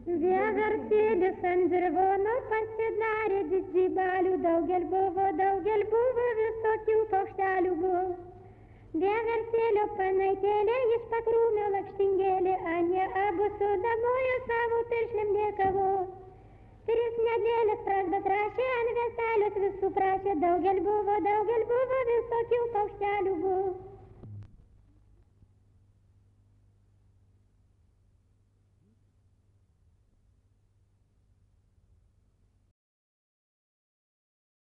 Vieversėlis ant dirvono pasidarė didžybalių, daugel buvo, visokių paukštelių buvo. Vieversėlio panaitėlė iš pakrūmio lakštingėlė, anie abu sudamojo savo piršlėm dėkavo. 3 nedėlės pražbat rašė, ant vestelius visų prašė, daugel buvo, visokių paukštelių buvo.